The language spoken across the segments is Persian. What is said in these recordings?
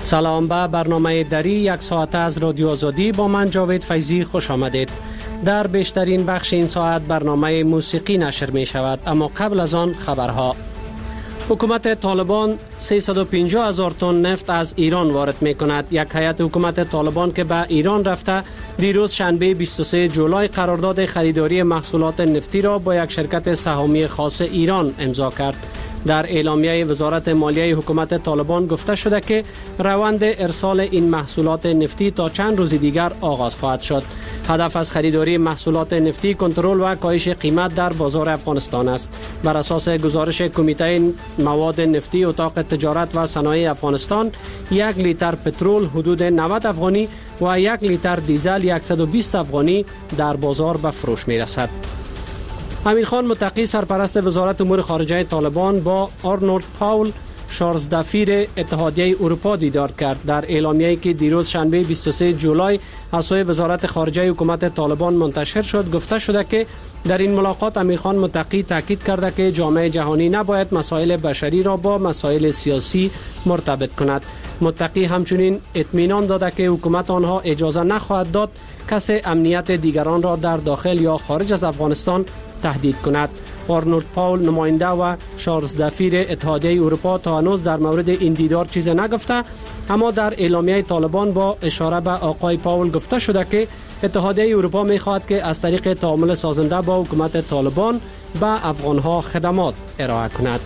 سلام به برنامه دری یک ساعته از رادیو آزادی با من جاوید فیضی خوش آمدید. در بیشترین بخش این ساعت برنامه موسیقی نشر می شود، اما قبل از آن خبرها. حکومت طالبان 350,000 تن نفت از ایران وارد می کند. یک هیئت حکومت طالبان که به ایران رفته دیروز شنبه 23 جولای قرارداد خریداری محصولات نفتی را با یک شرکت سهامی خاص ایران امضا کرد. در اعلامیه وزارت مالیه حکومت طالبان گفته شده که روند ارسال این محصولات نفتی تا چند روز دیگر آغاز خواهد شد. هدف از خریداری محصولات نفتی کنترل و کاهش قیمت در بازار افغانستان است. بر اساس گزارش کمیته مواد نفتی اتاق تجارت و صنایع افغانستان، 1 لیتر پترول حدود 90 افغانی و 1 لیتر دیزل 120 افغانی در بازار به فروش می رسد. امیر خان متقی سرپرست وزارت امور خارجه طالبان با آرنولد پاول شارزدفیر اتحادیه اروپا دیدار کرد. در اعلامیه‌ای که دیروز شنبه 23 جولای از سوی وزارت خارجه حکومت طالبان منتشر شد، گفته شده که در این ملاقات امیر خان متقی تاکید کرده که جامعه جهانی نباید مسائل بشری را با مسائل سیاسی مرتبط کند. متقی همچنین اطمینان داده که حکومت آنها اجازه نخواهد داد کسی امنیت دیگران را در داخل یا خارج از افغانستان تهدید کند. آرنولد پاول نماینده و شارزدفیر اتحادیه اروپا تا هنوز در مورد این دیدار چیز نگفته، اما در اعلامیه طالبان با اشاره به آقای پاول گفته شده که اتحادیه اروپا می‌خواهد که از طریق تعامل سازنده با حکومت طالبان به افغان‌ها خدمات ارائه کند.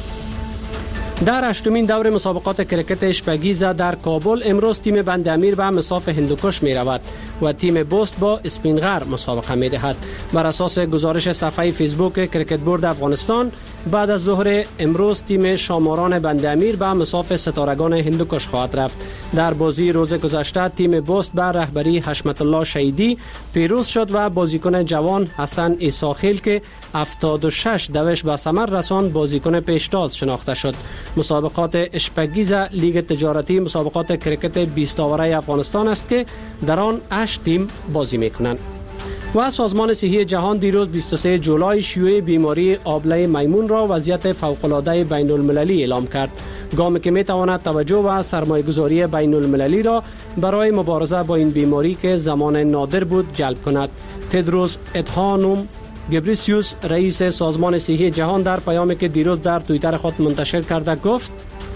در 8مین دور مسابقات کرکت اشپگیزه در کابل امروز تیم بند امیر به مصاف هندوکش می رود و تیم بوست با اسپینغر مسابقه می دهد. بر اساس گزارش صفحه فیسبوک کرکت بورد افغانستان، بعد از ظهر امروز تیم شاماران بند امیر به مصاف ستارگان هندوکش خواهد رفت. در بازی روز گذشته تیم بوست به رهبری حشمت الله شهیدی پیروز شد و بازیکن جوان حسن عیساخیل که 76 دوش به ثمر رساند بازیکن پیشتاز شناخته شد. مسابقات اشپگیز لیگ تجارتی مسابقات کرکت 20 آوره افغانستان است که در آن 8 تیم بازی می‌کنند. و سازمان صحی جهان دیروز 23 جولای شیوع بیماری آبله میمون را وضعیت فوق‌العاده بین‌المللی اعلام کرد. گامی که می‌تواند توجه و سرمایه‌گذاری بین‌المللی را برای مبارزه با این بیماری که زمان نادر بود جلب کند. تدروس ادهانوم گبریسیوس رئیس سازمان صحی جهان در پیامی که دیروز در توییتر خود منتشر کرده گفت: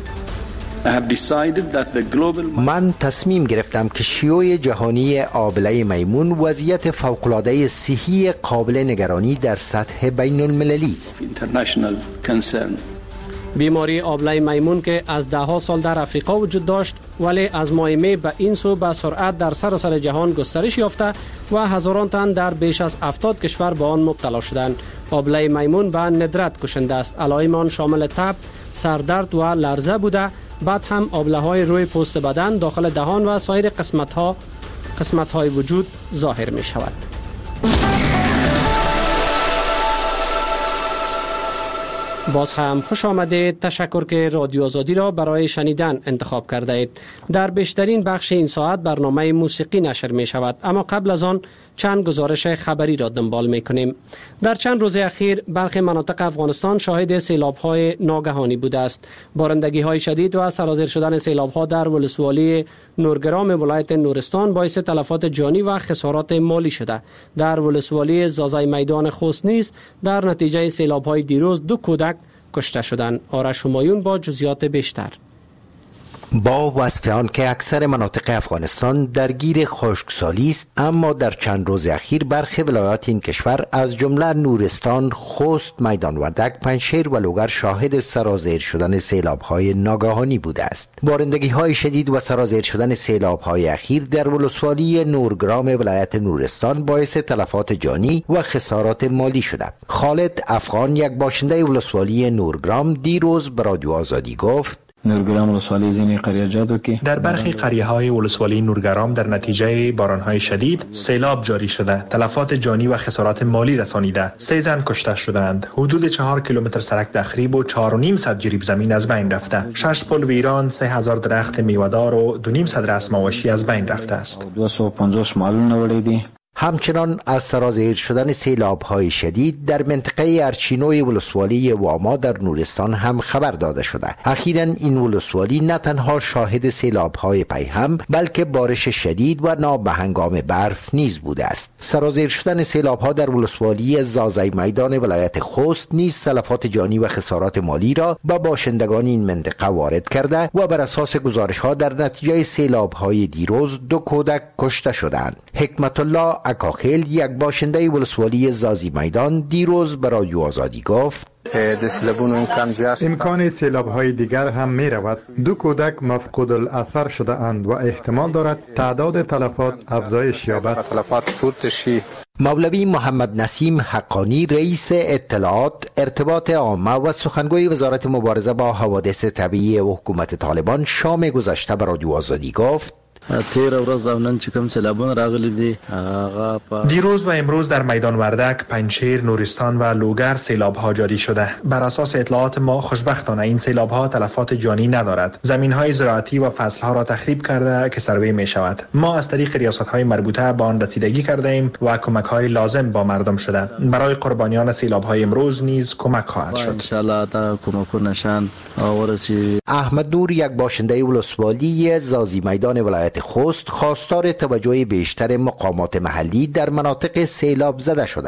من تصمیم گرفتم که شیوع جهانی آبله میمون وضعیت فوق‌العاده صحی قابل نگرانی در سطح بین المللی است. بیماری آبله میمون که از ده‌ها سال در افریقا وجود داشت ولی از ماه می به این سو به سرعت در سراسر جهان گسترش یافته و هزاران تن در بیش از 70 کشور به آن مبتلا شدند. آبله میمون به ندرت کشنده است. علائم آن شامل تب، سردرد و لرزه بوده. بعد هم آبله‌های روی پوست بدن، داخل دهان و سایر قسمت‌های وجود ظاهر می شود. باز هم خوش آمدید. تشکر که رادیو آزادی را برای شنیدن انتخاب کرده اید. در بیشترین بخش این ساعت برنامه موسیقی نشر می شود، اما قبل از آن چند گزارش خبری را دنبال می کنیم. در چند روز اخیر برخی مناطق افغانستان شاهد سیلاب‌های ناگهانی بوده است. بارندگی‌های شدید و سرازیر شدن سیلاب‌ها در ولسوالی نورگرام ولایت نورستان باعث تلفات جانی و خسارات مالی شده. در ولسوالی زازای میدان خوست نیز در نتیجه سیلاب‌های دیروز 2 کودک کشته شدند. آرش همایون با جزئیات بیشتر. با وصف آن که اکثر مناطق افغانستان درگیر خشکسالی است، اما در چند روز اخیر برخی ولایات این کشور از جمله نورستان، خوست، میدان وردک، پنجشیر و لوگر شاهد سرازیر شدن سیلاب‌های ناگهانی بوده است. بارندگی‌های شدید و سرازیر شدن سیلاب‌های اخیر در ولسوالی نورگرام ولایت نورستان باعث تلفات جانی و خسارات مالی شده. خالد افغان، یک باشنده ولسوالی نورگرام، دیروز به رادیو آزادی گفت: در برخی قریه‌های ولسوالی نورگرام در نتیجه باران‌های شدید سیلاب جاری شده، تلفات جانی و خسارات مالی رسانیده. 3 زن کشته شدند. حدود 4 کیلومتر سرک تخریب و 4.5 جریب زمین از بین رفته. 6 پل ویران، 3000 درخت میوه‌دار و 2.5 رسم آواشی از بین رفته است. 250 مال نوړې دي. همچنان از سرازیر شدن سیلاب‌های شدید در منطقه ارچینوی ولسوالی واما در نورستان هم خبر داده شده. اخیراً این ولسوالی نه تنها شاهد سیلاب‌های پیهم بلکه بارش شدید و نابهنگام برف نیز بوده است. سرازیر شدن سیلاب‌ها در ولسوالی زازی میدان ولایت خوست نیز تلفات جانی و خسارات مالی را به باشندگان این منطقه وارد کرده و بر اساس گزارش‌ها در نتیجه سیلاب‌های دیروز 2 کودک کشته شدند. حکمت الله اکاخیل، یک باشنده ولسوالی زازی میدان، دیروز به رادیو آزادی گفت امکان سیلاب‌های دیگر هم می رود. 2 کودک مفقود الاثر شده اند و احتمال دارد تعداد تلفات افزایش یابد. مولوی محمد نسیم حقانی، رئیس اطلاعات، ارتباط عامه و سخنگوی وزارت مبارزه با حوادث طبیعی و حکومت طالبان شام گذشته به رادیو آزادی گفت دیروز و امروز در میدان وردک، پنجشیر، نورستان و لوگر سیلاب ها جاری شده. بر اساس اطلاعات ما خوشبختانه این سیلاب ها تلفات جانی ندارد. زمین های زراعتی و فصل ها را تخریب کرده که سروی می شود. ما از طریق ریاست های مربوطه به آن رسیدگی کرده ایم و کمک های لازم با مردم شده. برای قربانیان سیلاب های امروز نیز کمک خواهد شد. احمد نور، یک باشنده ولسوالی زازی میدان ولایت خوست، خواستار توجه بیشتر مقامات محلی در مناطق سیلاب زده شده.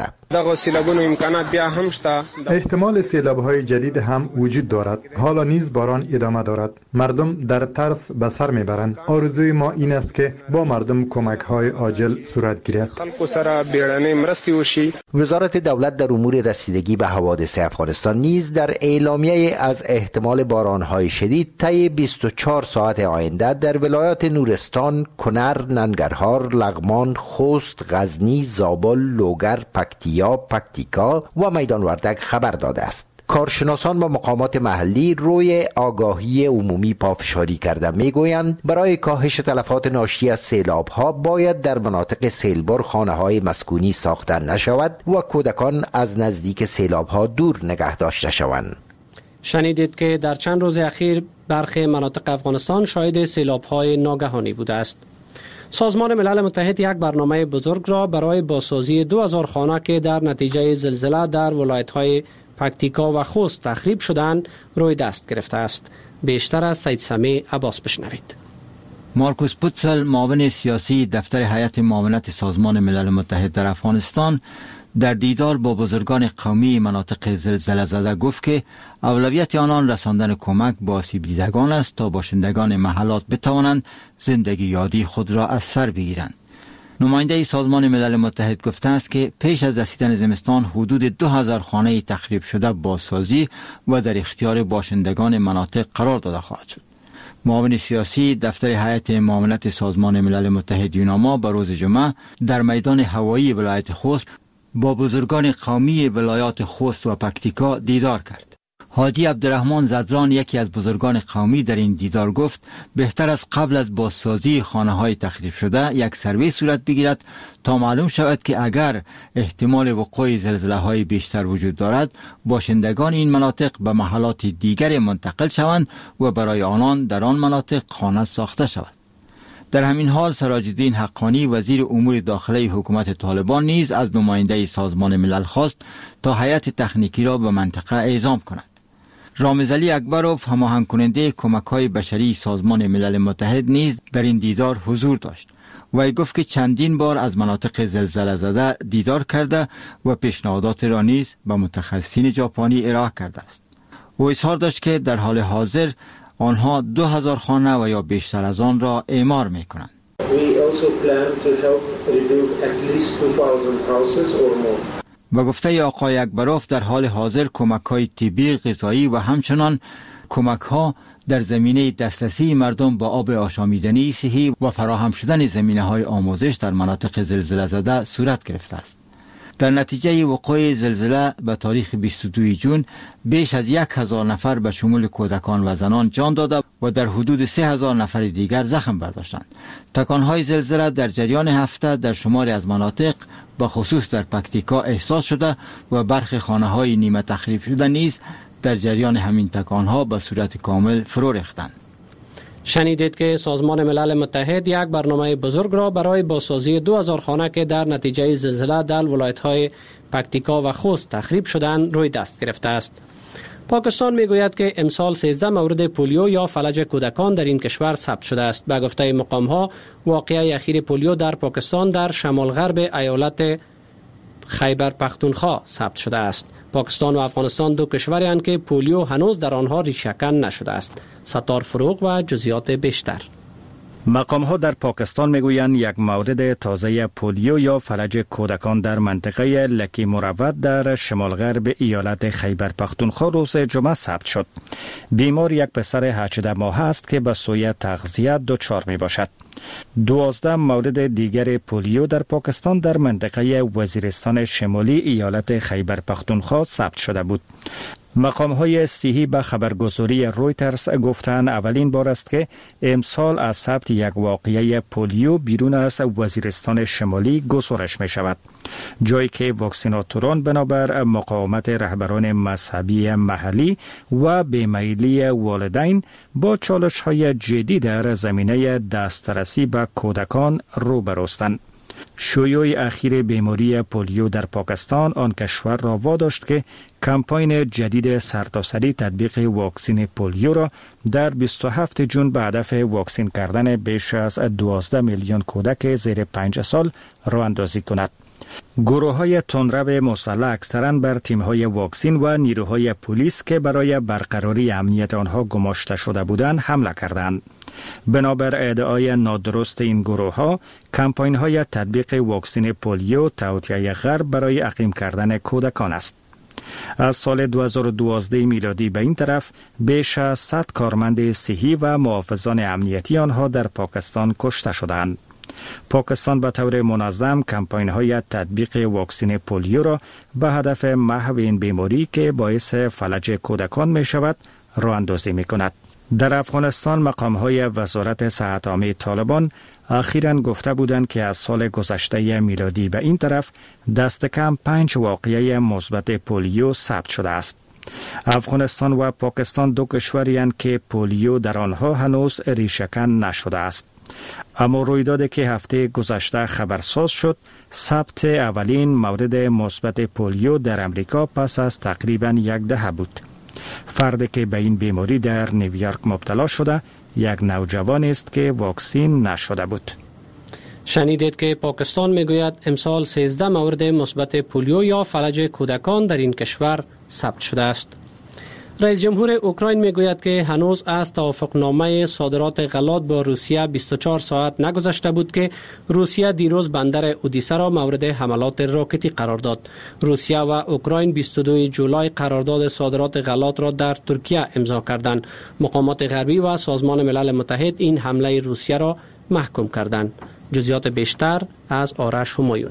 احتمال سیلاب‌های جدید هم وجود دارد. حالا نیز باران ادامه دارد. مردم در ترس به سر میبرند. آرزوی ما این است که با مردم کمک‌های عاجل صورت گیرد. وزارت دولت در امور رسیدگی به حوادث افغانستان نیز در اعلامیه از احتمال باران‌های شدید طی 24 ساعت آینده در ولایات نورستان، کنر، ننگرهار، لغمان، خوست، غزنی، زابل، لوگر، پکتیکا و میدان وردک خبر داده است. کارشناسان و مقامات محلی روی آگاهی عمومی پافشاری کرده میگویند برای کاهش تلفات ناشی از سیلاب‌ها باید در مناطق سیلبر خانه‌های مسکونی ساخته نشود و کودکان از نزدیک سیلاب‌ها دور نگه داشته شوند. شنیدید که در چند روز اخیر برخی مناطق افغانستان شاهد سیلاب‌های ناگهانی بوده است. سازمان ملل متحد یک برنامه بزرگ را برای بازسازی 2000 خانه که در نتیجه زلزله در ولایت‌های پکتیکا و خوست تخریب شدند روی دست گرفته است. بیشتر از سید سمی عباس بشنوید. مارکوس پوتسل، معاون سیاسی دفتر هیئت معاونت سازمان ملل متحد در افغانستان، در دیدار با بزرگان قومی مناطق زلزله زده گفت که اولویت آنان رساندن کمک به آسیب دیدگان است تا باشندگان محلات بتوانند زندگی یادی خود را از سر بگیرند. نماینده سازمان ملل متحد گفته است که پیش از رسیدن زمستان حدود 2000 خانه تخریب شده بازسازی و در اختیار باشندگان مناطق قرار داده خواهد شد. معاون سیاسی دفتر هیئت معاونت سازمان ملل متحد یوناما به روز جمعه در میدان هوایی ولایت خوست با بزرگان قومی ولایات خوست و پکتیکا دیدار کرد. حاجی عبدالرحمن زدران، یکی از بزرگان قومی، در این دیدار گفت بهتر از قبل از بازسازی خانه‌های تخریب شده یک سروی صورت بگیرد تا معلوم شود که اگر احتمال وقوع زلزله‌های بیشتر وجود دارد باشندگان این مناطق به محلات دیگر منتقل شوند و برای آنان در آن مناطق خانه ساخته شود. در همین حال سراج الدین حقانی، وزیر امور داخلی حکومت طالبان، نیز از نماینده سازمان ملل خواست تا هیئت تکنیکی را به منطقه اعزام کند. رامز علی اکبروف، هماهنگ کننده کمک‌های بشری سازمان ملل متحد، نیز در این دیدار حضور داشت. وی گفت که چندین بار از مناطق زلزله زده دیدار کرده و پیشنهادات را نیز به متخصصین ژاپنی ارائه کرده است. او اظهار داشت که در حال حاضر آنها 2000 خانه و یا بیشتر از آن را اعمار می کنند. و گفته آقای اکبروف در حال حاضر کمک‌های طبی، غذایی و همچنان کمک‌ها در زمینه دسترسی مردم با آب آشامیدنی صحی و فراهم شدن زمینه‌های آموزش در مناطق زلزله زده صورت گرفته است. در نتیجه وقوع زلزله به تاریخ 22 جون بیش از 1000 نفر به شمول کودکان و زنان جان داده و در حدود 3000 نفر دیگر زخم برداشتند. تکانهای زلزله در جریان هفته در شماری از مناطق به خصوص در پکتیکا احساس شده و برخی خانه‌های نیمه تخریب شده نیز در جریان همین تکانها به صورت کامل فرو ریختند. شنیدید که سازمان ملل متحد یک برنامه بزرگ را برای بازسازی 2000 خانه که در نتیجه زلزله در ولایت‌های پکتیکا و خوست تخریب شدند روی دست گرفته است. پاکستان میگوید که امسال 13 مورد پولیو یا فلج کودکان در این کشور ثبت شده است. به گفته مقام‌ها واقعه اخیر پولیو در پاکستان در شمال غرب ایالت خیبر پختونخوا ثبت شده است. پاکستان و افغانستان دو کشوری هستند که پولیو هنوز در آنها ریشه‌کن نشده است. ستار فروغ و جزئیات بیشتر. مقام‌ها در پاکستان میگویند یک مورد تازه پولیو یا فلج کودکان در منطقه لکی مروت در شمال غرب ایالت خیبر پختونخوا روز جمعه ثبت شد. بیمار یک پسر 18 ماه است که به سوی تغذیه دچار می باشد. 12 مورد دیگر پولیو در پاکستان در منطقه وزیرستان شمالی ایالت خیبر پختونخوا ثبت شده بود. مقام‌های صحی به خبرگزاری رویترز گفتند اولین بار است که امسال از ثبت یک واقعه پولیو بیرون از وزیرستان شمالی گزارش می شود، جایی که واکسیناتوران بنابر مقاومت رهبران مذهبی محلی و بیمیلی والدین با چالش‌های جدی در زمینه دسترسی به کودکان روبروستند. شیوع اخیر بیماری پولیو در پاکستان آن کشور را واداشت که کمپاین جدید سرتاسری تطبیق واکسن پولیو را در 27 جون به هدف واکسن کردن بیش از 12 میلیون کودک زیر 5 سال راه اندازی کند. گروه‌های تندرو مسلح اکثراً بر تیم‌های واکسن و نیروهای پلیس که برای برقراری امنیت آنها گماشته شده بودند حمله کردند. بنابر ادعای نادرست این گروه‌ها، کمپاین‌های تطبیق واکسن پولیو توطئه غرب برای عقیم کردن کودکان است. از سال 2012 میلادی به این طرف بیش از 100 کارمند صحی و محافظان امنیتی آنها در پاکستان کشته شدند. پاکستان به طور منظم کمپاین‌های تطبیق واکسن پولیو را به هدف محو این بیماری که باعث فلج کودکان می شود راه اندازی می کند. در افغانستان مقام‌های وزارت صحت عامه طالبان اخیراً گفته بودند که از سال گذشته میلادی به این طرف دست کم 5 واقعه مثبت پولیو ثبت شده است. افغانستان و پاکستان دو کشوری هستند که پولیو در آنها هنوز ریشه‌کن نشده است. اما رویدادی که هفته گذشته خبرساز شد، ثبت اولین مورد مثبت پولیو در امریکا پس از تقریباً یک دهه بود. فردی که به این بیماری در نیویورک مبتلا شده یک نوجوان است که واکسین نشده بود. شنیدید که پاکستان میگوید امسال 13 مورد مثبت پولیو یا فلج کودکان در این کشور ثبت شده است. رئیس جمهور اوکراین میگوید که هنوز از توافقنامه صادرات غلات با روسیه 24 ساعت نگذشته بود که روسیه دیروز بندر اودیسه را مورد حملات راکتی قرار داد. روسیه و اوکراین 22 جولای قرارداد صادرات غلات را در ترکیه امضا کردند. مقامات غربی و سازمان ملل متحد این حمله روسیه را محکوم کردند. جزئیات بیشتر از آرش همایون.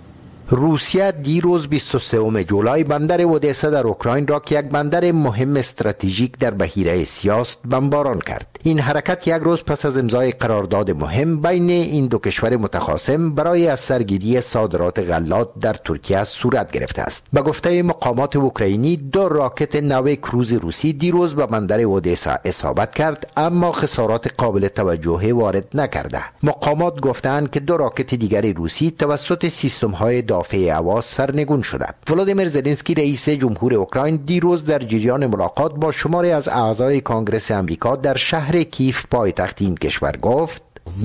روسیه دیروز 23 جولای بندر اودسا در اوکراین را که یک بندر مهم استراتژیک در بحیره اسیا است بمباران کرد. این حرکت یک روز پس از امضای قرارداد مهم بین این دو کشور متخاصم برای از سرگیری صادرات غلات در ترکیه صورت گرفته است. به گفته مقامات اوکراینی 2 راکت نو کروز روسی دیروز به بندر اودسا اصابت کرد اما خسارات قابل توجهی وارد نکرده. مقامات گفتند که 2 راکت دیگر روسی توسط سیستم‌های دافع هوا سرنگون شده. ولادیمیر زلنسکی رئیس جمهور اوکراین دیروز در جریان ملاقات با شماری از اعضای کانگرس امریکا در شهر کیف پایتخت این کشور گفت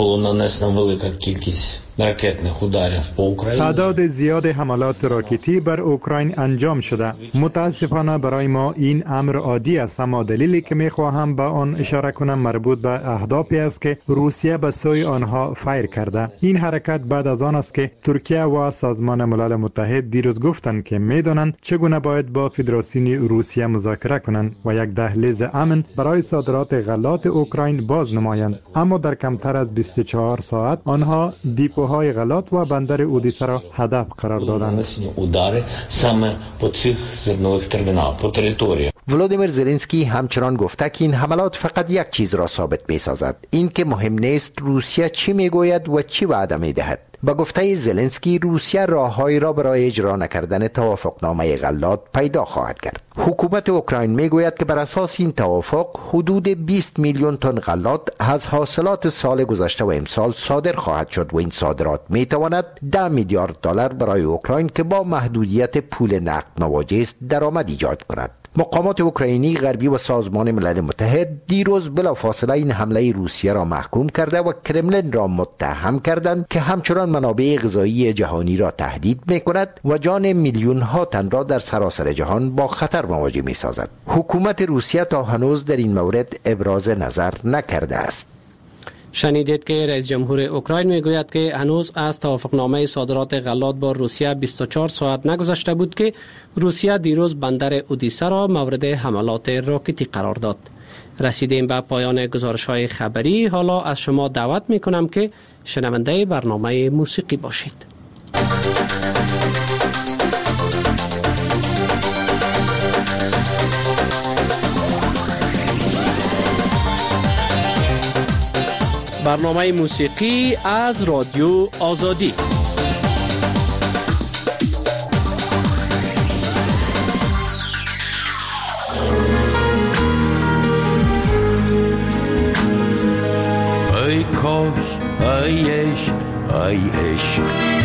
تعداد زیاد حملات راکتی بر اوکراین انجام شده. متاسفانه برای ما این امر عادی است، اما دلیلی که میخواهم به آن اشاره کنم مربوط به اهدافی است که روسیه به سوی آنها فیر کرده. این حرکت بعد از آن است که ترکیه و سازمان ملل متحد دیروز گفتند که میدانند چگونه باید با فدراسیون روسیه مذاکره کنند و یک دهلیز امن برای صادرات غلات اوکراین باز نمایند. اما در کمتر از 24 ساعت آنها دیپوهای غلات و بندر اودیسه را هدف قرار دادند. ولادیمیر زلنسکی همچنان گفته که این حملات فقط یک چیز را ثابت می سازد، این که مهم نیست روسیه چی می گوید و چی وعده می دهد. با گفته زلنسکی روسیه راههایی را برای اجرا نکردن توافقنامه غلات پیدا خواهد کرد. حکومت اوکراین می گوید که بر اساس این توافق حدود 20 میلیون تن غلات از حاصلات سال گذشته و امسال صادر خواهد شد و این صادرات می تواند 10 میلیارد دلار برای اوکراین که با محدودیت پول نقد مواجه است درآمد ایجاد کند. مقامات اوکراینی، غربی و سازمان ملل متحد دیروز بلافاصله این حمله روسیه را محکوم کرده و کرملین را متهم کردند که همچنان منابع غذایی جهانی را تهدید می‌کند و جان میلیون ها تن را در سراسر جهان با خطر مواجه می‌سازد. حکومت روسیه تا هنوز در این مورد ابراز نظر نکرده است. شنیدید که رئیس جمهور اوکراین میگوید که هنوز از توافقنامه صادرات غلات با روسیه 24 ساعت نگذشته بود که روسیه دیروز بندر اودیسا را مورد حملات راکتی قرار داد. رسیدیم به پایان گزارش‌های خبری. حالا از شما دعوت میکنم که شنونده برنامه موسیقی باشید. برنامه موسیقی از رادیو آزادی. ای کاش ای عشق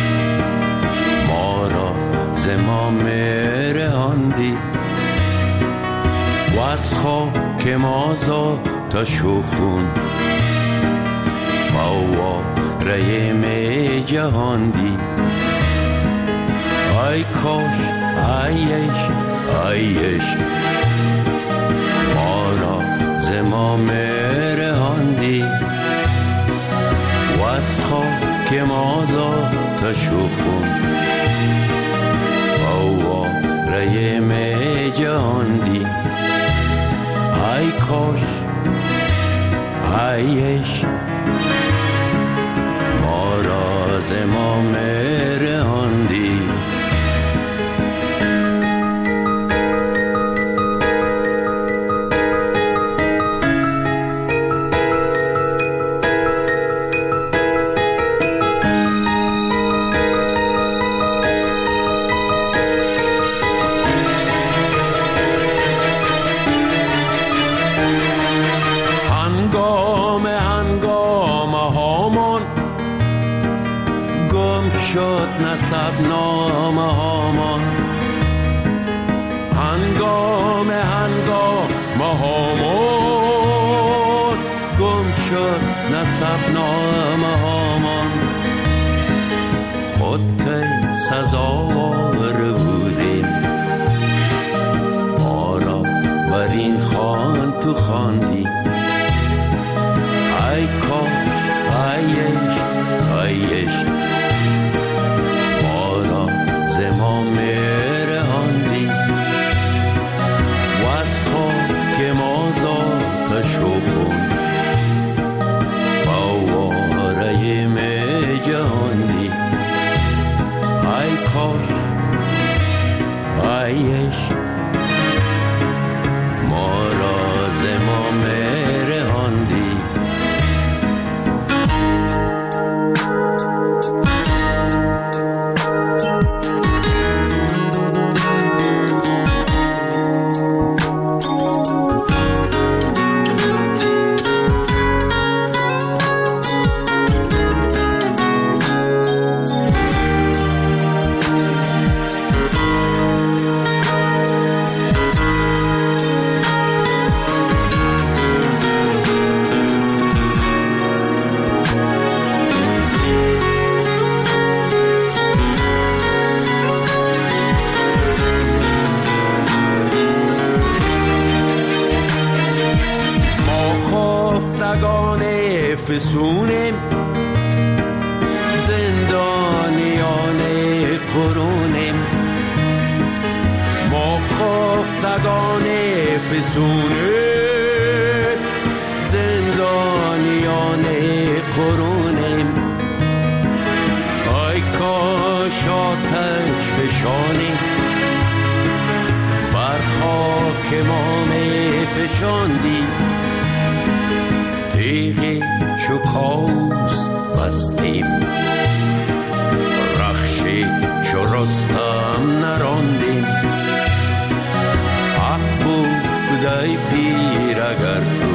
ما را ز ما رهاندی و از خاک ما تا شخون فواره می جهاندی. ای کاش ای عشق ما را ز ما رهاندی و از خاک ما تا شخون فواره می جهاندی. ای کاش ای عشق ما را ز ما رهاندی. نسب نامه هامان هنگام هامان گم شد نسب نامه هامان. خود که سزاوار بودیم ما را بر این خوان تو خواندی. ای کاش ای عشق ما رهاندی و از خاک ما تا شخون فواره می جهاندی. ای کاش ای عشق ما را ز ما رهاندی. فسونیم زندانیان قرونیم ما خفتگان فسونیم زندانیان قرونیم. ای کاش آتش فشانی بر خاک ما کشاندی، تیغ چو کاوس بستیم، رخش چو رستم نراندیم. حق بود ای پیر اگر تو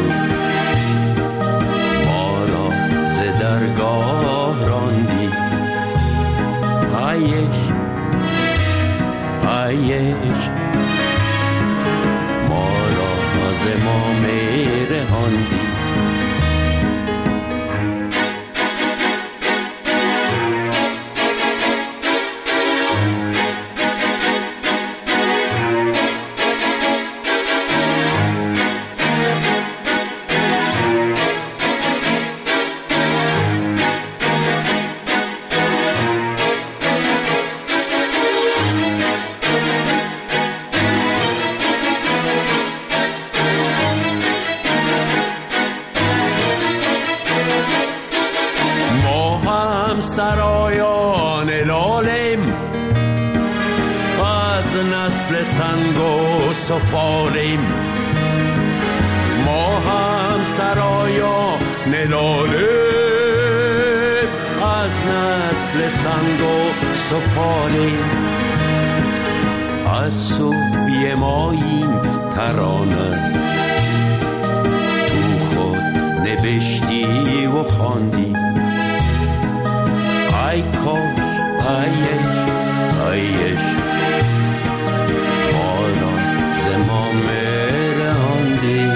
ما را ز درگاه راندی. ای عشق ای عشق ما را ز ما میرهاندی. سرایان لالیم، از نسل سنگ و سفالیم. ما هم سرایان لالیم، از نسل سنگ و سفالیم. از سوی ما این ترانه تو خود نبشتی و خواندی. ای کاش ای عشق ای عشق ما را ز ما میرهاندی.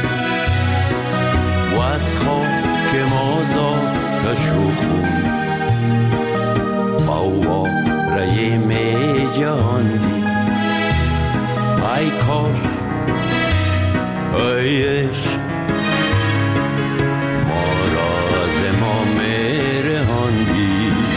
و از خاک ما ذاتش و خون فواره می جهاندی. ای کاش ای عشق ما را ز ما میرهاندی.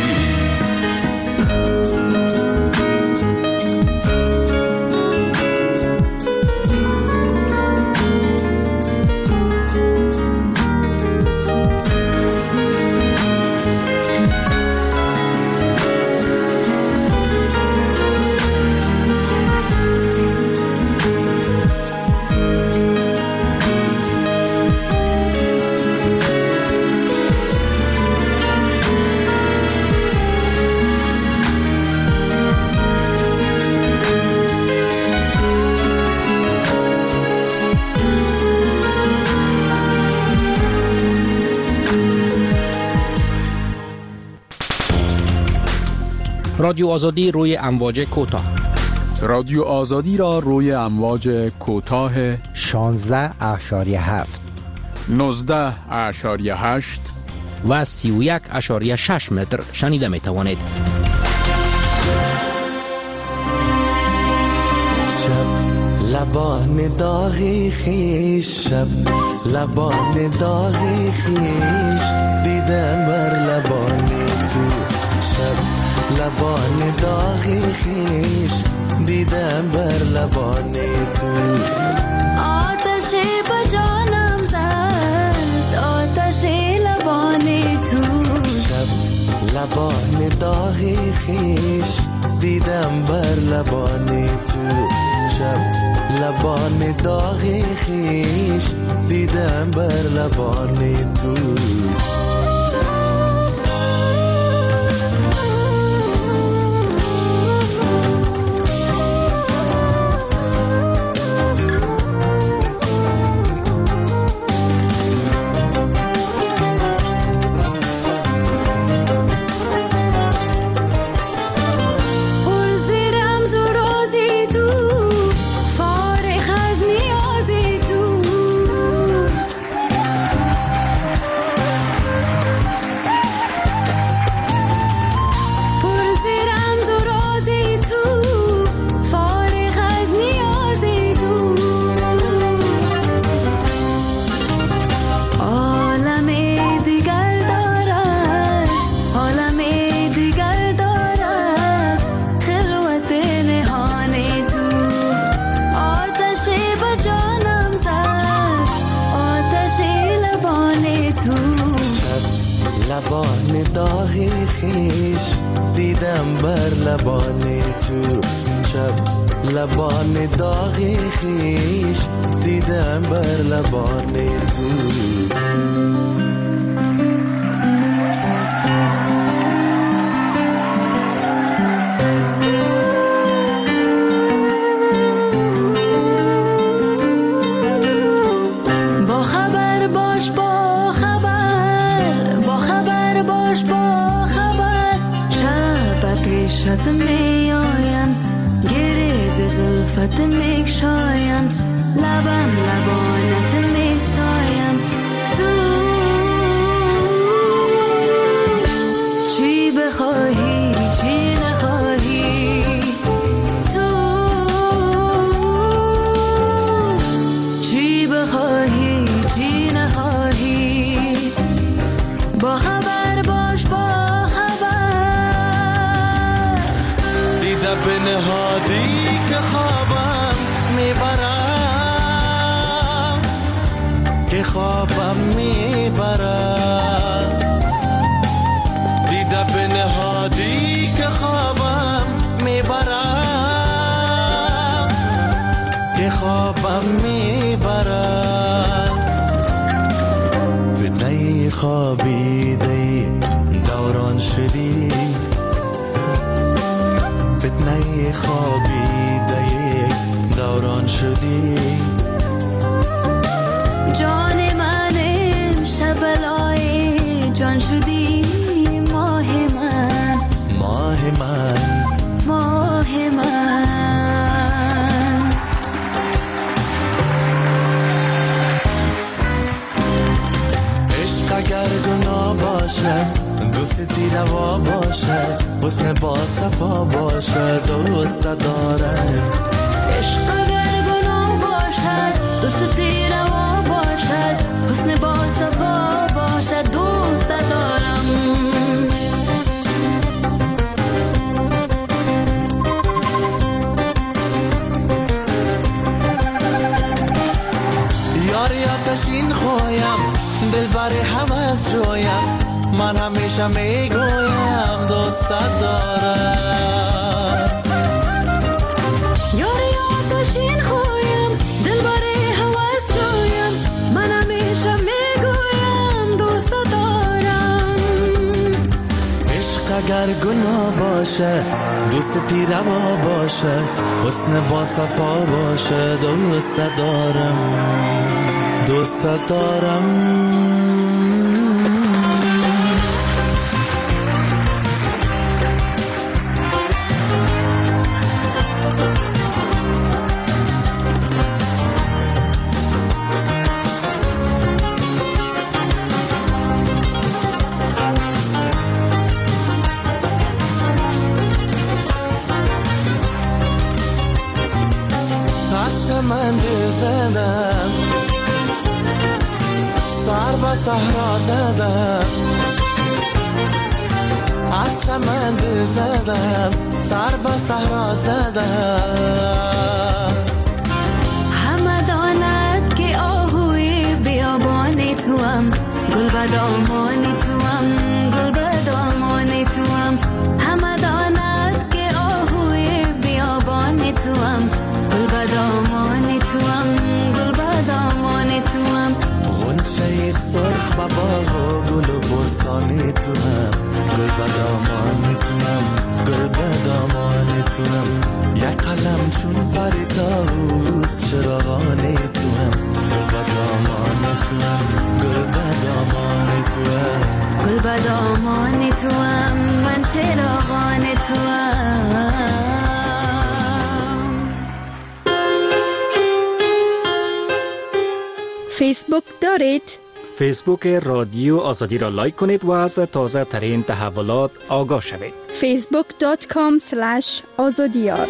رادیو آزادی روی امواج کوتاه. رادیو آزادی را روی امواج کوتاه 16.7 19.8 و 31.6 متر شنیده می توانید. شب لبان داغی خیش، شب لبان داغی خیش، دیدم بر لبان تو. شب لبان داغی خیش، دیدم بر لبان تو. آتش با جانم زد، آتش لبان تو. شب لبان داغی خیش، دیدم بر لبان تو. شب لبان داغی خیش، دیدم بر لبان تو. لبان داغی خیش، دیدم بر لبان تو. شب لبان داغ خیش دیدم بر لبان تو. شد می آیم گریز زلفت می شایم لبم لبانت می سایم تو چی بخواهی چی نخواهی تو چی بخواهی چی نخواهی با خبر باش با به نهادی که خوابم میبرم که خوابم میبرم دیده به نهادی که خوابم میبرم که خوابم میبرم فتنه خوابیده دوران شدی فتنه خوابیده دوران شدی جان من امشب لای جان شدی ماه من ماه من ماه من عشق اگر گناه باشه دوستی روا باشه حسن با صفا باشه دوست دارم عشق اگر گناه باشد دوستی روا باشد حسن با صفا باشد دوست دارم یاری آتشین خوایم دلبر هم از جویم من همیشه میگویم دوست دارم یاری آتشین خوایم دلبر هوس جویم من همیشه میگویم دوست دارم عشق اگر گناه باشه دوستی روا باشه حسن با صفا باشه دوست دارم دوست دارم من زدم سر به صحرا زدم از چمن زدم سر به صحرا زدم همه داند که آهوی بیابانی توام گل بدامانی توام گل بدامانی توام همه داند که آهوی بیابانی توام گل بدامانی توام گل بدامانی توام غنچه سرخ و باغ و گل و بستانی توام گل بدامانی توام گل بدامانی توام یک قلم چون پری طاووس چراغانی توام گل بدامانی توام گل بدامانی توام گل بدامانی توام من چراغانی توام فیسبوک دارید؟ فیسبوک رادیو آزادی را لایک کنید و از تازه ترین تحولات آگاه شوید. facebook.com/azadiyar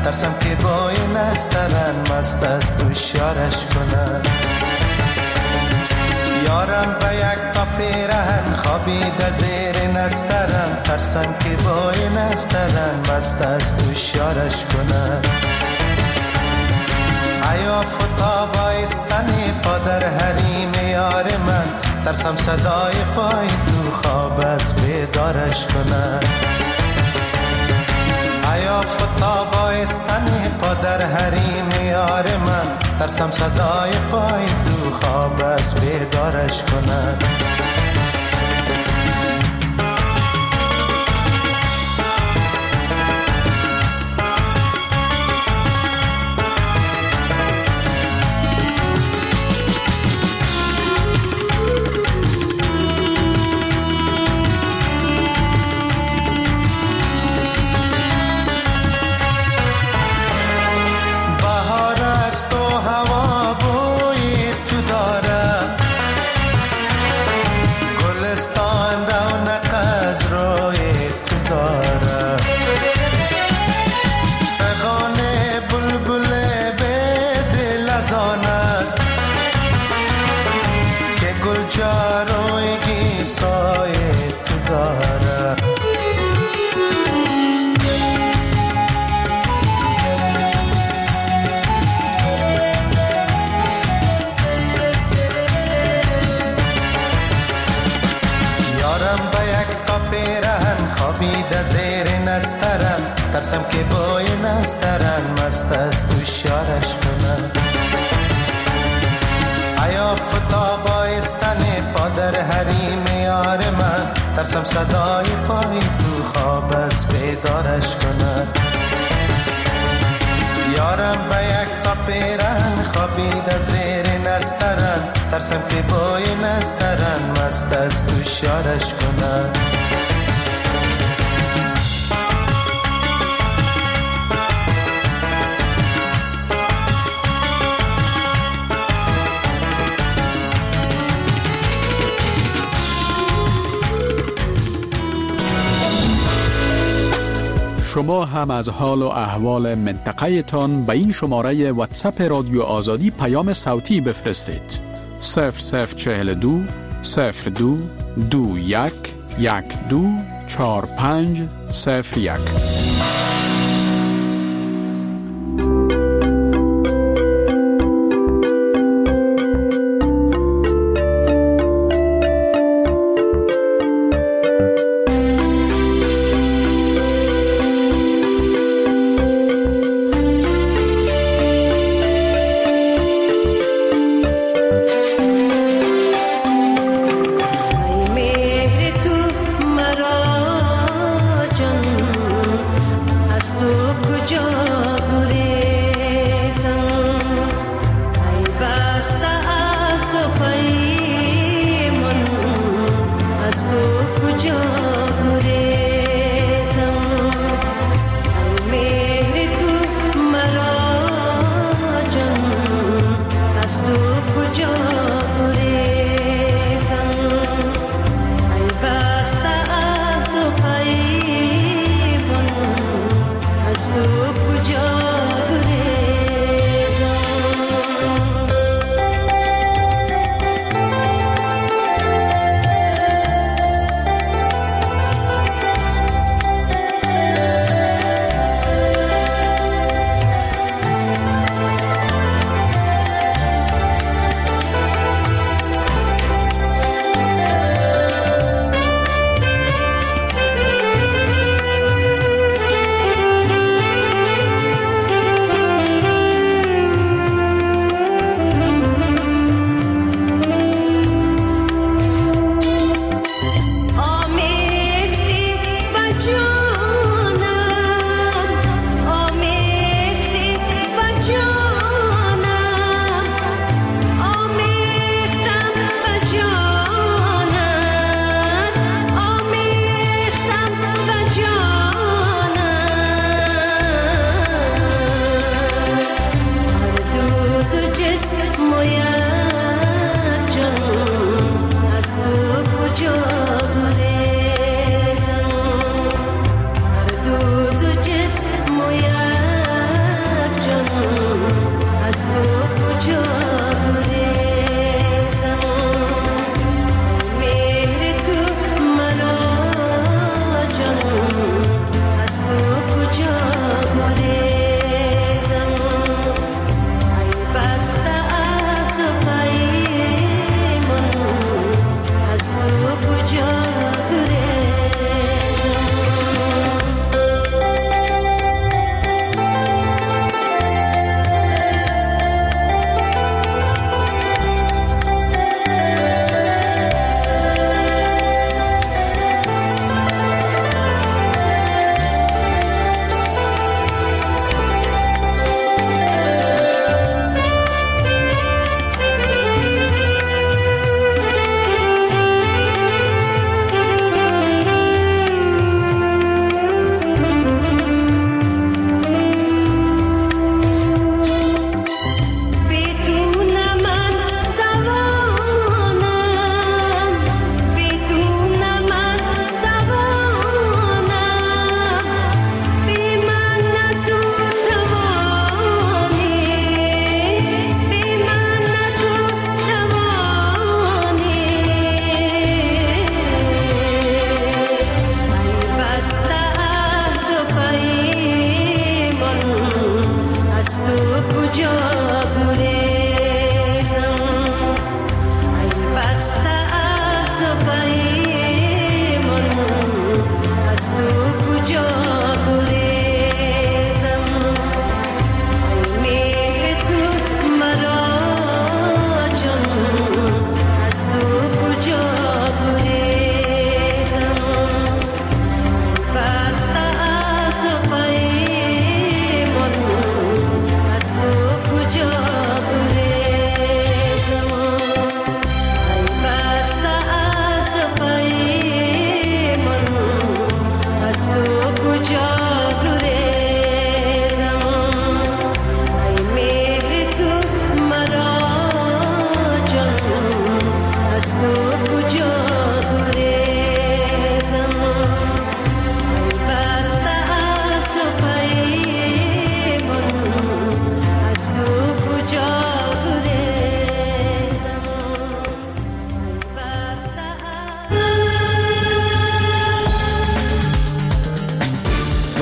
ترسم که با این استرن مست از دوشارش کنن. یارم به یک تا پیرهن خوابیده زیر نسترن، ترسم که با این استرن مست از دوشارش کنن. ایا فتا بایستنی پادر حریم یار من، ترسم صدای پای تو خواب از بیدارش کنن. ایا فتا بایستنی پادر حریم یار من، ترسم صدای پای تو خواب از بیدارش کنن. ترسم که با این استرن مست از دوشارش کنن. ایا فتا بایستن پادر حریم یار من، ترسم صدای پای تو خواب از بیدارش کنن. یارم به یک تا پیرهن خوابیده زیر نسترن، ترسم که با این استرن مست از دوشارش کنن. شما هم از حال و احوال منطقه تان به این شماره واتساپ رادیو آزادی پیام صوتی بفرستید. 0042 02 21 12 45 01.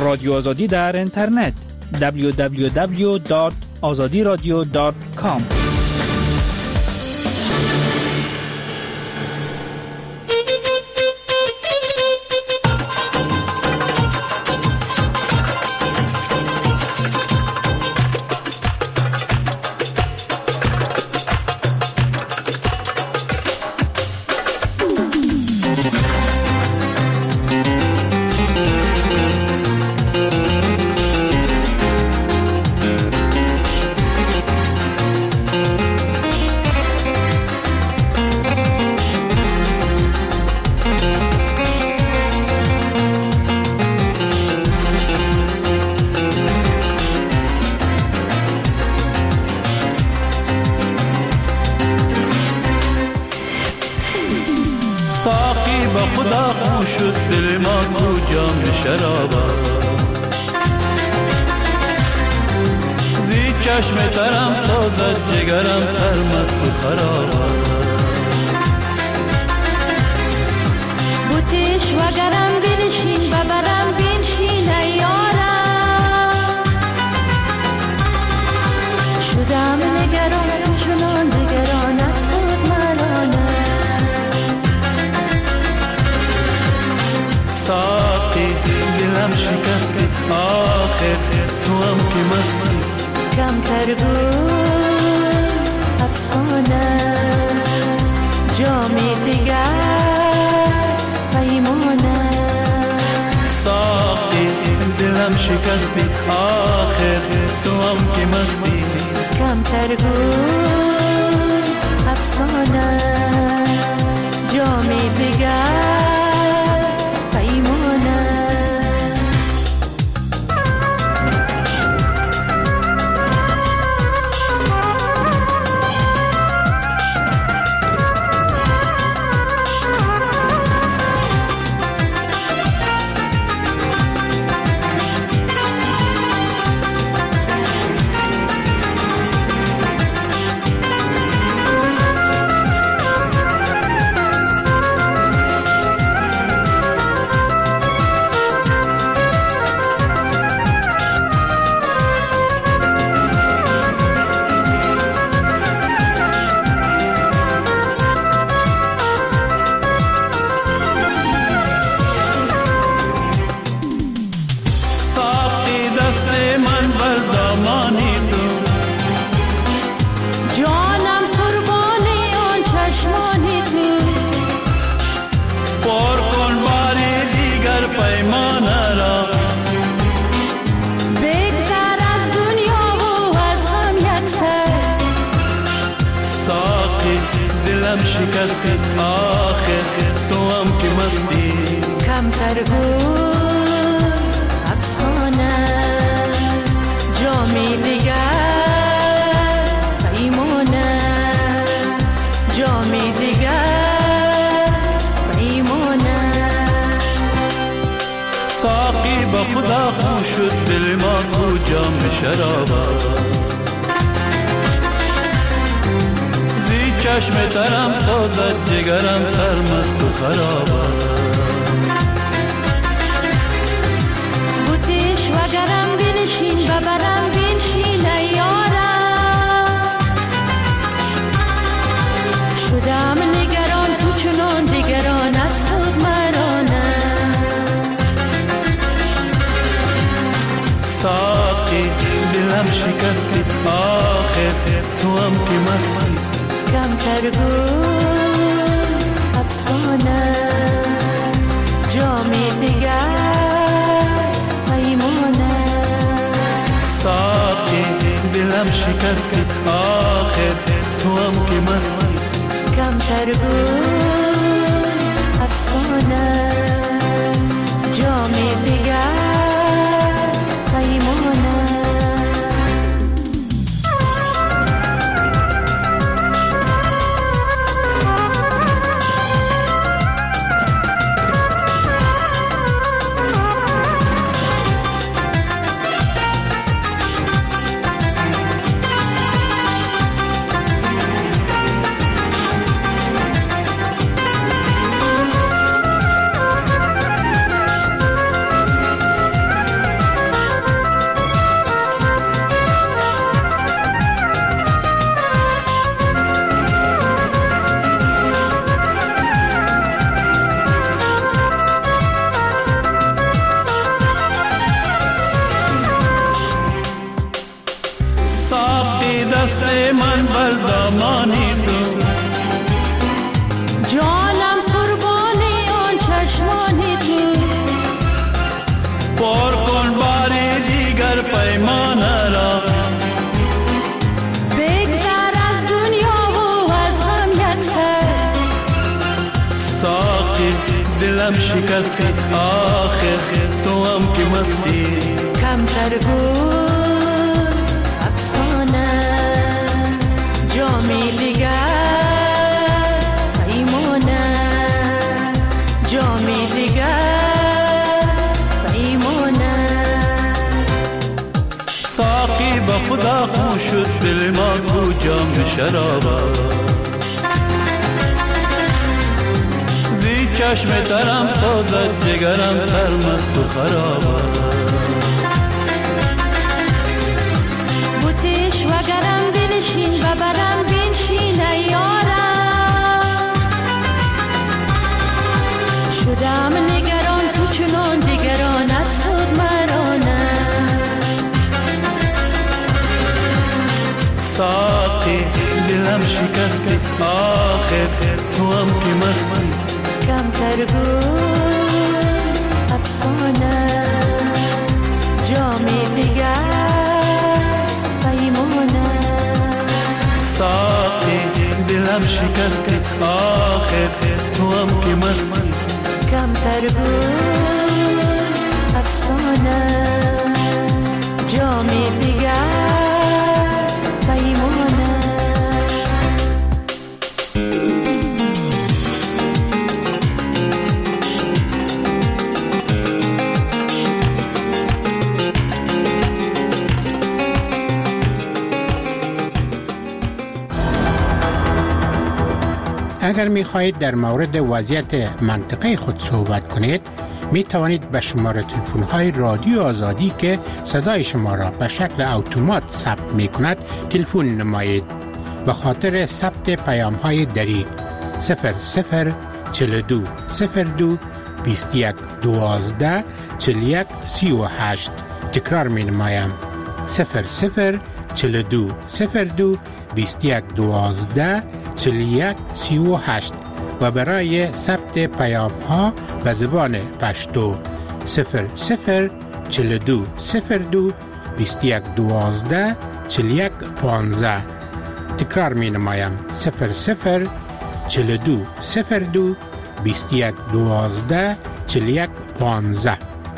رادیو آزادی در اینترنت www.azadiradio.com. من بر دامانی تو، جانم قربانی آن چشمانی تو. پر کن باری دیگر پیمان را، بگذر از دنیا و از غم یک سر. ساقی دلم شکستی آخر تو هم که مستی، کمتر گو افسانه جامی دیگر پیمانه، جامی دیگر پیمانه. ساقی به خدا خو شد دل ما کو جام شرابا، زی چشم ترم سازد جگرم سرمست و خرابا. بوتش و گرم بنشین و برم بنشین ای یارم، شدم نگران تو چنان دیگران از خود مرانه. ساقی دلم شکستی آخر تو هم که مستی، کمتر گو افسانه جامی دیگر پیمانه. ساقی دلم شکستی آخر تو هم که مستی، کمتر گو افسانه جامی دیگر پیمانه. اگر می خواهید در مورد وضعیت منطقه خود صحبت کنید، می توانید به شماره تلفن های رادیو آزادی که صدای شما را به شکل اتومات ثبت می کند تلفن نمایید. به خاطر ثبت پیام های دری 0042 02 21 12 41 38. تکرار می نمایم 0042 02 21 12 41 38 و برای ثبت پیام ها به زبان پشتو 0042 02 21 12 41 15. تکرار می نمایم 0042 02 21 12 41 15.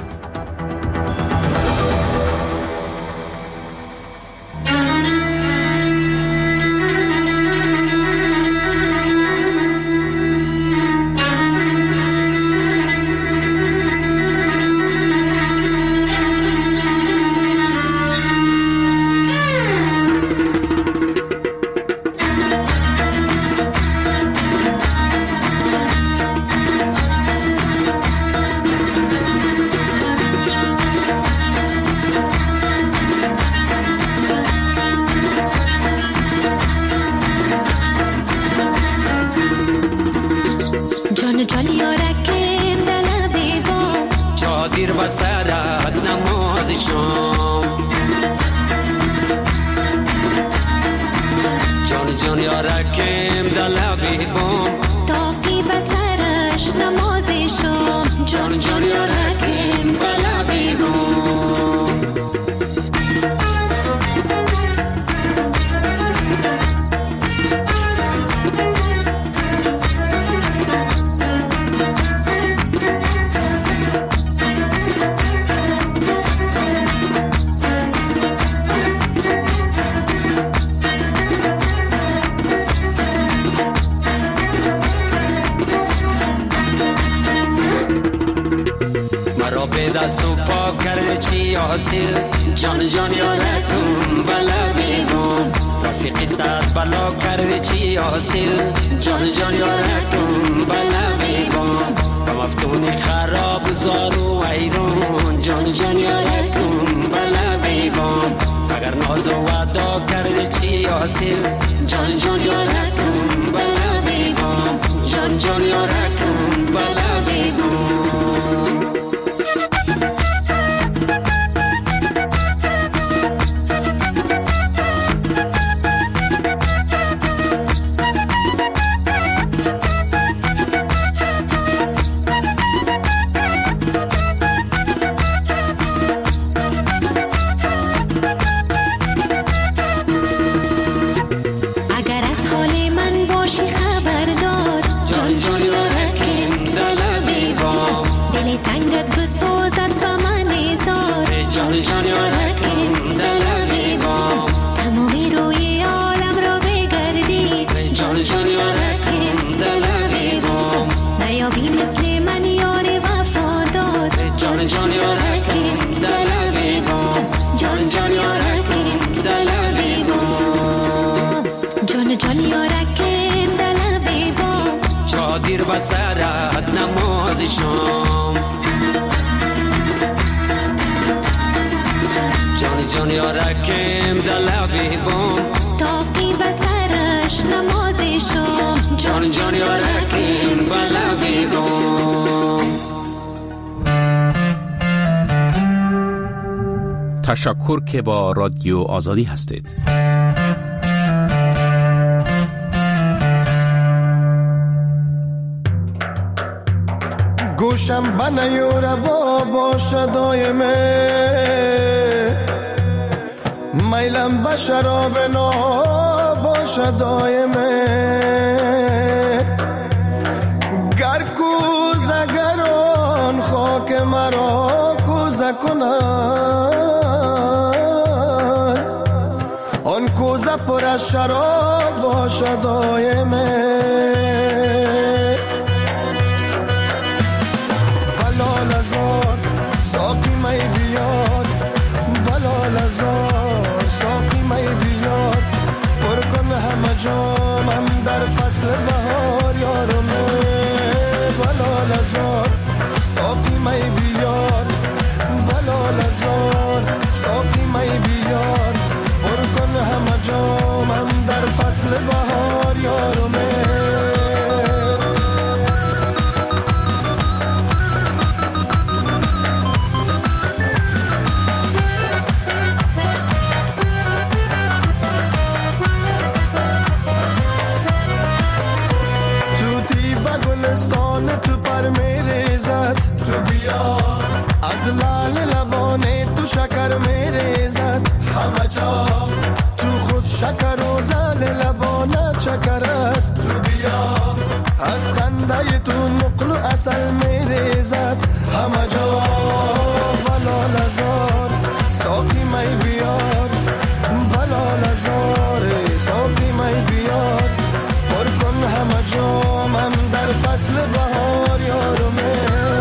جان جان یارکم بلا بیگم رفیقی ساعت بلا کرده چی حاصل جان جان یارکم بلا بیگم مفتونی خراب زارو ایران جان جان یارکم بلا بیگم اگر ناز و وعدا کرده چی حاصل جان جان یارکم بلا بیگم جان جان یارکم بلا بیگم جان جان یارکی دل بیگم جان جان یارکی دل بیگم جان جان یارکی دل بیگم چادر بسرت نماز شام جان جان یارکیم دل بیگم تاقی بسرش نماز شام جان جان یارکیم دل بیگم. تشکر که با رادیو آزادی هستید. گوشم بنیور باش دایمه میلم به شراب نا باش دایمه گر کوزه گران خاک مرا کوزه کنند آن کوزه پر از شراب باش دایمه بلال ازار ساقی می بیار بلال ازار ساقی می بیار پر کن همه جامم در فصل بهار یارمه بلال ازار ساقی می بیار بلال ازار ساقی می بیار پر کن همه جامم در فصل بهار یارمه تو پر میره زد تو بیا از لال لبانه تو شکر میره زد همه جا تو خود شکر و لال لبانه شکر است تو بیا از خنده تو نقل و اصل میره زد همه جا بلال ازار ساقی می بیار بلال ازار ساقی می بیار پر کن همه جامم در فصل بهار یارمه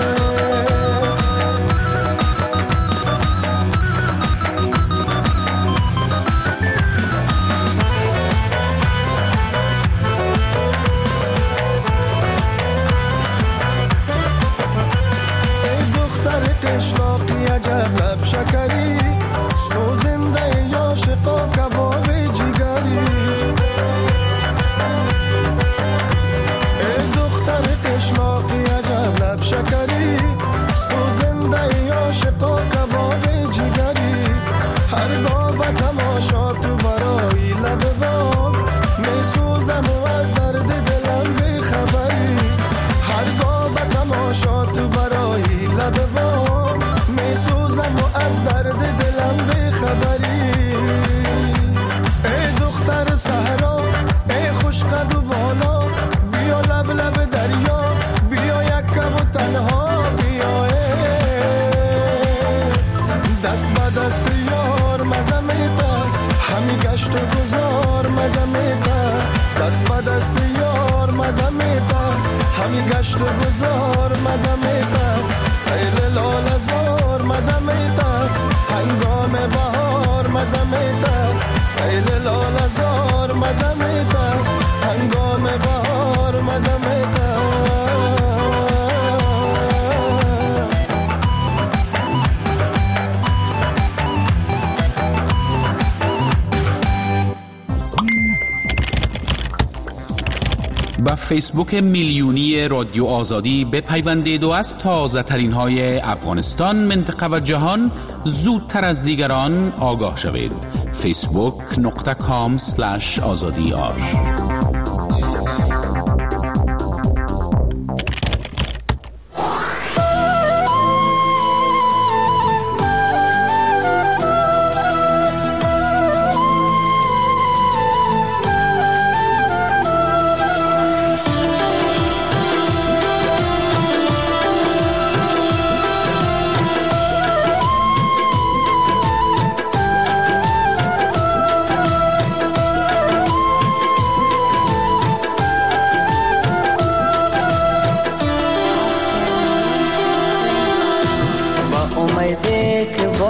ای دختر قشلاقی عجب لب شکری سوزنده عاشقا کباب جگری قشلاقی عجب لب شکری سوزنده عاشقا کباب جگری هرگاه به تماشا تو برای لب بام می سوزم و از درد دلم بی خبری هرگاه به تماشا تو برای لب بام می سوزم و از درد دلم بی خبری ای دختر صحرا ای خوش قد و بالا بیا لب لب دریا بیا یک کم و تنها بیا دست با دست یار مزه میده همی گشت و گذار مزه میده دست با دست یار مزه میده همی گشت و گذار مزه میده سیل لال زار مزه میده هنگام بهار مزه میده سیل لال زار مزه میده هنگام بهار مزه میده با فیسبوک میلیونی رادیو آزادی بپیوندید و از تازه ترین های افغانستان، منطقه و جهان زودتر از دیگران آگاه شوید. facebook.com/azadiar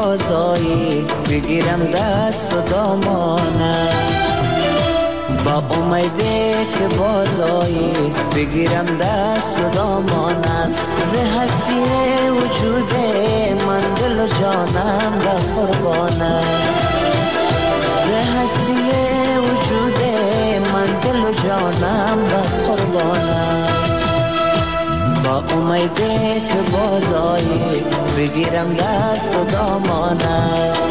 بازایی بگیرم دست و دامانت، با امیده که بازایی بگیرم دست و دامانت. ز هستی وجود من دل و جانم در قربانت، ز هستی وجود من دل و جانم در قربانت. با امیده که بازایی بگیرم دست و دامانت.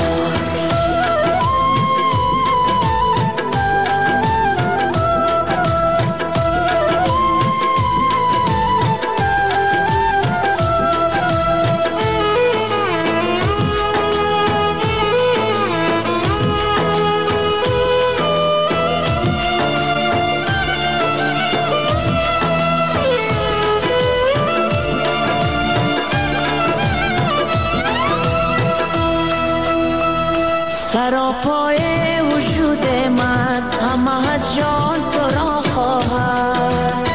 سراپای وجود من همه از جان تو را خواهد،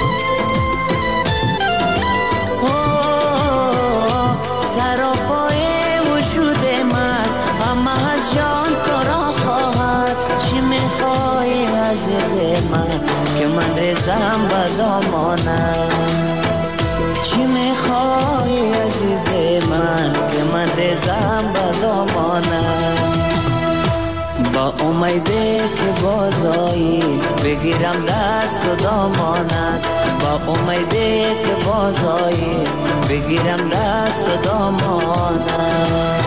سراپای وجود من همه از جان تو را خواهد. چی میخوای عزیز من که من ریزم به دامانم، چی میخوای عزیز من که من ریزم به دامانم. با امیده که بازایی بگیرم دست و دامانت، با امیده که بازایی بگیرم دست و دامانت.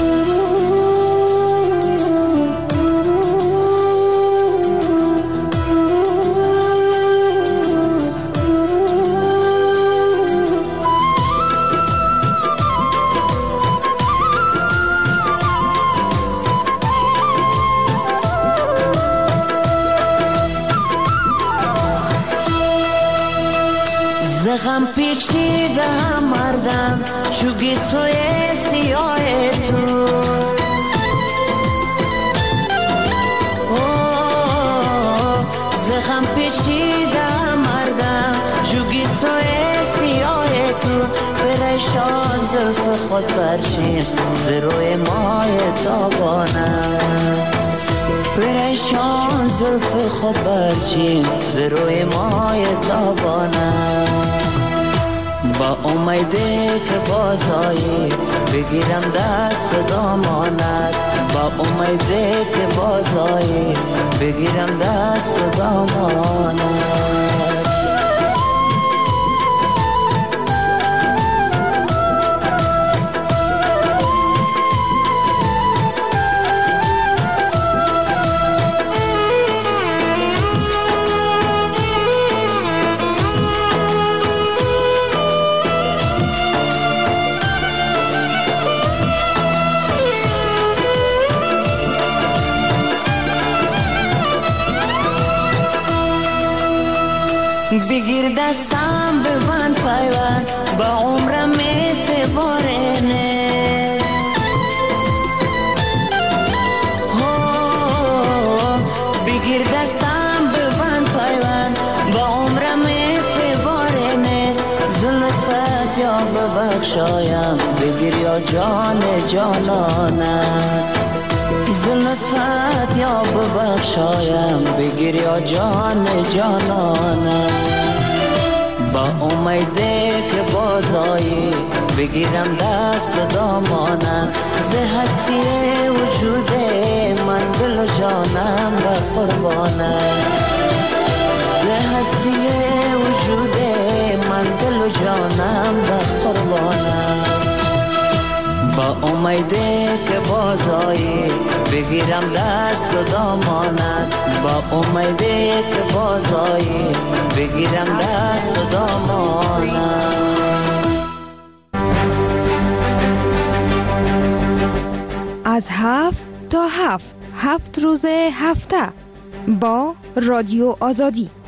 غم پیچیده مردم چوگی سوی سیاه تو، زخم پیچیده مردم چوگی سوی سیاه تو. پریشان زلف خود برچین ز روی ماه تابانم، پریشان زلف خود برچین ز روی ماه تابانم. با امیده که بازایی بگیرم دست دامانت، با امیده که بازایی بگیرم دست دامانت. بگیر دستم ببند پیوند با عمرم اعتبار نیست، بگیر دستم ببند پیوند با عمرم اعتبار نیست. زلفت یا ببخشایم بگیر یا جان جانانم، زلفت یا ببخشایم بگیر یا جان جانانم. با امیده که بازایی بگیرم دست دامانم، ز هستی وجود من دل و جانم به قربانم، ز هستی وجود من دل و جانم به قربانم. با امیده که بازایی بگیرم دست و دامانت، با امیده که بازایی بگیرم دست و دامانت. از 7 تا 7 روز هفته با رادیو آزادی.